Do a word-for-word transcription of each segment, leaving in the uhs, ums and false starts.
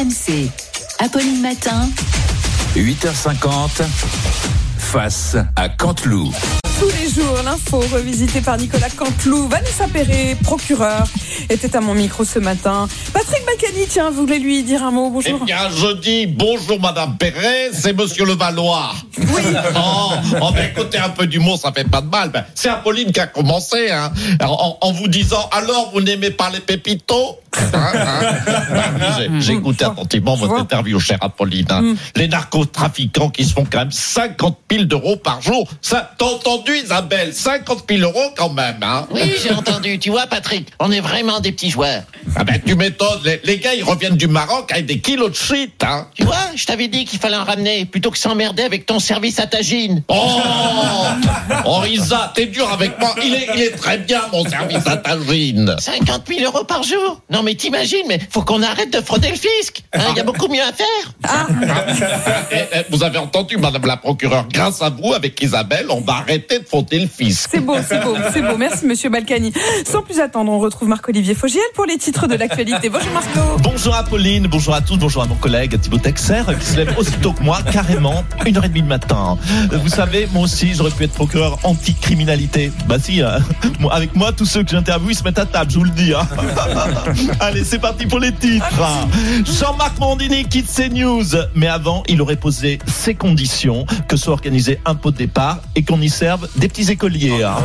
M C. Apolline Matin. huit heures cinquante, face à Canteloup. Tous les jours, l'info revisitée par Nicolas Canteloup. Vanessa Perret, procureure, était à mon micro ce matin. Patrick Balkany, tiens, voulait lui dire un mot. Bonjour. Eh bien, je dis bonjour Madame Perret, c'est Monsieur Levallois. Oui. Oh, oh ben, écoutez, un peu d'humour, ça fait pas de mal. Ben, c'est Apolline qui a commencé, hein, en, en vous disant, alors vous n'aimez pas les pépitos, hein, hein. Ben, j'ai, j'ai écouté attentivement votre interview, chère Apolline. Hein. Mm. Les narcotrafiquants qui se font quand même cinquante mille euros par jour. Ça, t'as entendu, Isabelle? cinquante mille euros quand même, hein? Oui, j'ai entendu. Tu vois, Patrick, on est vraiment des petits joueurs. Ah ben, tu m'étonnes. Les, les gars, ils reviennent du Maroc avec des kilos de shit, hein? Tu vois, je t'avais dit qu'il fallait en ramener plutôt que s'emmerder avec ton service à tagine. Oh! Oh, Isa, t'es dur avec moi. Il est, il est très bien, mon service à tagine. cinquante mille euros par jour? Non, mais t'imagines, mais faut qu'on arrête de frauder le fisc. Il hein, y a beaucoup mieux à faire. Ah. et, et, vous avez entendu, Madame la procureure, grâce à vous, avec Isabelle, on va arrêter de frauder le fisc. C'est beau, c'est beau, c'est beau. Merci, Monsieur Balkany. Sans plus attendre, on retrouve Marc-Olivier Fogiel pour les titres de l'actualité. Bonjour Marco. Bonjour Apolline, bonjour à tous, bonjour à mon collègue Thibaut Texer qui se lève aussitôt que moi, carrément, une heure et demie le matin. Vous savez, moi aussi, j'aurais pu être procureur anti-criminalité. Bah si, hein. Avec moi, tous ceux que j'interviewe, ils se mettent à table, je vous le dis. Hein. Allez, c'est parti pour les titres. Jean-Marc Morandini quitte CNews, mais avant, il aurait posé ses conditions, que soit organisé un pot de départ et qu'on y serve des petits écoliers. Hein.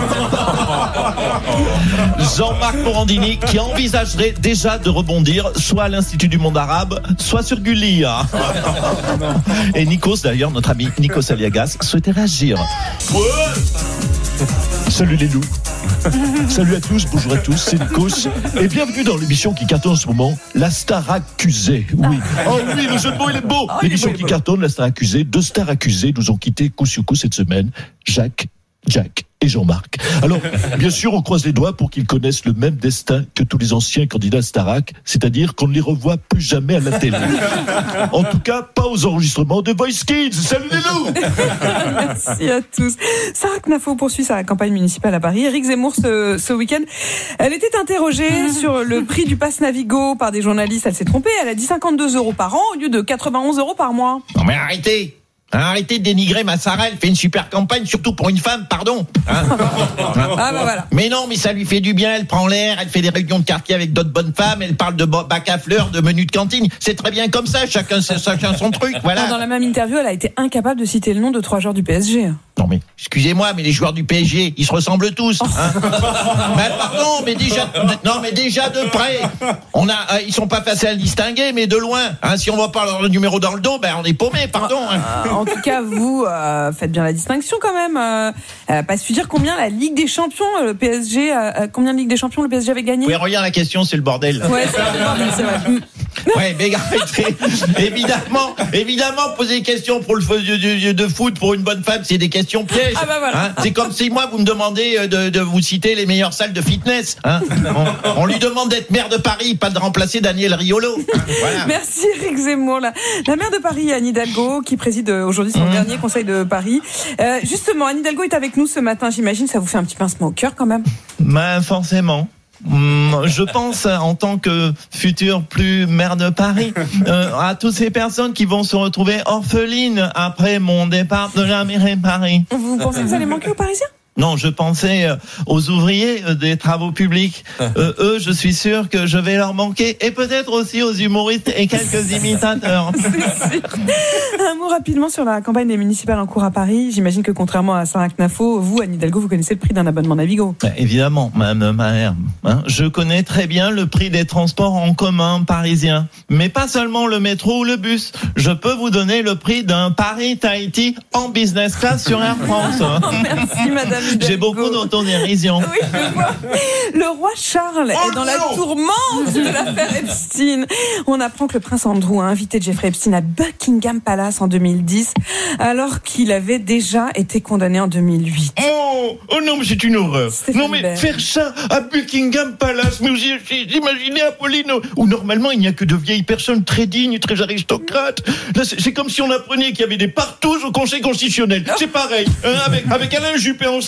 Jean-Marc Morandini qui envisagerait déjà de rebondir soit à l'Institut du monde arabe, soit sur Gulli. Hein. Et Nikos, d'ailleurs, notre ami Nikos Aliagas, souhaitait réagir. Ouais. Salut les loups. Salut à tous, bonjour à tous, c'est Nikos et bienvenue dans l'émission qui cartonne en ce moment, La Star Accusée. Oui. Oh oui, le jeu de mots il est beau. Oh, l'émission est beau, qui cartonne, La Star Accusée. Deux stars accusées nous ont quitté coup sur coup cette semaine, Jacques, Jack et Jean-Marc. Alors, bien sûr, on croise les doigts pour qu'ils connaissent le même destin que tous les anciens candidats Starac, c'est-à-dire qu'on ne les revoit plus jamais à la télé. En tout cas, pas aux enregistrements de Voice Kids. Salut les loups. Merci à tous. Sarah Knafo poursuit sa campagne municipale à Paris. Éric Zemmour, ce, ce week-end, elle était interrogée sur le prix du pass Navigo par des journalistes. Elle s'est trompée. Elle a dit cinquantedeux euros par an au lieu de quatre-vingt-onze euros par mois. Non mais arrêtez. Arrêtez de dénigrer ma Sarah, elle fait une super campagne, surtout pour une femme, pardon. Hein ah bah voilà. Mais non, mais ça lui fait du bien, elle prend l'air, elle fait des réunions de quartier avec d'autres bonnes femmes, elle parle de bac à fleurs, de menus de cantine. C'est très bien comme ça, chacun, chacun son truc, voilà. Dans la même interview, elle a été incapable de citer le nom de trois joueurs du P S G. Non mais, excusez-moi, mais les joueurs du P S G, ils se ressemblent tous. Hein. Mais pardon, mais déjà, non mais déjà de près, on a, euh, ils sont pas faciles à distinguer, mais de loin. Hein, si on voit pas leur numéro dans le dos, ben on est paumé, pardon. Hein. En tout cas, vous euh, faites bien la distinction quand même. Euh, euh, pas su dire combien la Ligue des Champions, le P S G, euh, combien de Ligue des Champions le P S G avait gagné. Oui, regarde la question, c'est le bordel. Ouais, c'est le bordel, c'est vrai. Ouais, mais arrêtez. évidemment, évidemment, poser des questions pour le de, de foot pour une bonne femme, c'est des questions pièges. Ah bah voilà. Hein, c'est comme si moi vous me demandez de, de vous citer les meilleures salles de fitness. Hein. On, on lui demande d'être maire de Paris, pas de remplacer Daniel Riolo. Hein, voilà. Merci Éric Zemmour. La, la maire de Paris, Anne Hidalgo, qui préside aujourd'hui son mmh. dernier conseil de Paris. Euh, justement, Anne Hidalgo est avec nous ce matin. J'imagine ça vous fait un petit pincement au cœur quand même. Ben forcément. Je pense, en tant que futur plus maire de Paris, euh, à toutes ces personnes qui vont se retrouver orphelines après mon départ de la mairie de Paris. Vous pensez que vous allez manquer aux Parisiens ? Non, je pensais aux ouvriers des travaux publics. Euh, eux, je suis sûr que je vais leur manquer. Et peut-être aussi aux humoristes et quelques imitateurs. C'est sûr. Un mot rapidement sur la campagne des municipales en cours à Paris. J'imagine que contrairement à Sarah Knafo, vous, Anne Hidalgo, vous connaissez le prix d'un abonnement Navigo. Bah, évidemment, madame Maher. Hein, je connais très bien le prix des transports en commun parisiens. Mais pas seulement le métro ou le bus. Je peux vous donner le prix d'un Paris-Tahiti en business class sur Air France. Merci, madame. J'ai beaucoup d'autodérision. Oui, je vois. Le roi Charles oh est dans non. la tourmente de l'affaire Epstein. On apprend que le prince Andrew a invité Jeffrey Epstein à Buckingham Palace en deux mille dix, alors qu'il avait déjà été condamné en deux mille huit. Oh, oh non, mais c'est une horreur. Stéphane non, mais Bern. faire ça à Buckingham Palace, mais vous imaginez, Apolline, où normalement il n'y a que de vieilles personnes très dignes, très aristocrates. Là, c'est, c'est comme si on apprenait qu'il y avait des partous au Conseil constitutionnel. C'est pareil, hein, avec, avec Alain Juppé en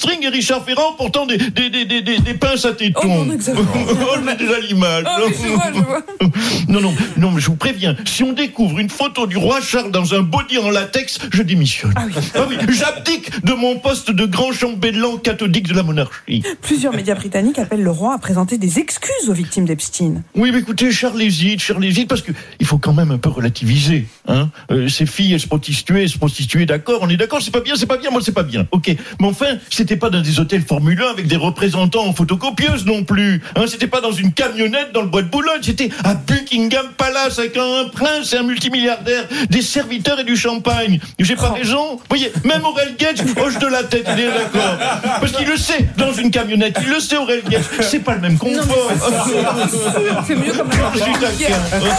string et Richard Ferrand portant des, des, des, des, des, des pinces à tétons. Oh, on exagère. Oh, j'ai déjà l'image. Ah oui, je vois, je vois. Non, non, non, mais je vous préviens, si on découvre une photo du roi Charles dans un body en latex, je démissionne. Ah oui. Ah oui, j'abdique de mon poste de grand chambellan catholique de la monarchie. Plusieurs médias britanniques appellent le roi à présenter des excuses aux victimes d'Epstein. Oui, mais écoutez, Charles hésite, Charles hésite, parce que il faut quand même un peu relativiser. Hein euh, ces filles, elles se prostituaient, elles se prostituaient, d'accord, on est d'accord, c'est pas bien, c'est pas bien, moi c'est pas bien. Ok, mais enfin, c'était pas dans des hôtels Formule un avec des représentants en photocopieuse non plus. Hein, c'était pas dans une camionnette dans le bois de Boulogne, c'était à Buckingham Palace avec un, un prince et un multimilliardaire, des serviteurs et du champagne. J'ai pas raison? Vous voyez, même Aurel Gates hoche de la tête, il est d'accord. Parce qu'il le sait, dans une camionnette, il le sait, Aurel Gates, c'est pas le même confort. C'est mieux comme ça. Je suis taquin.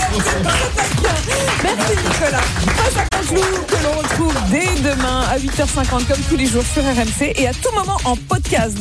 Merci Nicolas. Face à Canteloup que l'on retrouve dès demain à huit heures cinquante comme tous les jours sur R M C et à tout moment en podcast.